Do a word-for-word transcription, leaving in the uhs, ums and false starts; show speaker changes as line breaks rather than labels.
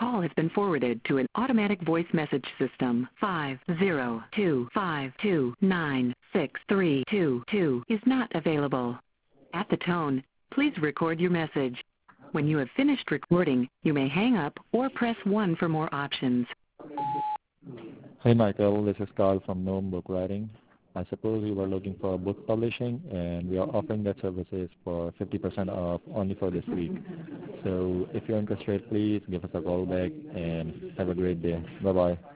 call has been forwarded to an automatic voice message system. five zero two five two nine six three two two is not available. At the tone, please record your message. When you have finished recording, you may hang up or press one for more options.
Hey Michael, this is Carl from Gnome Book Writing. I suppose you were looking for book publishing, and we are offering that services for fifty percent off only for this week. So if you're interested, please give us a call back and have a great day. Bye-bye.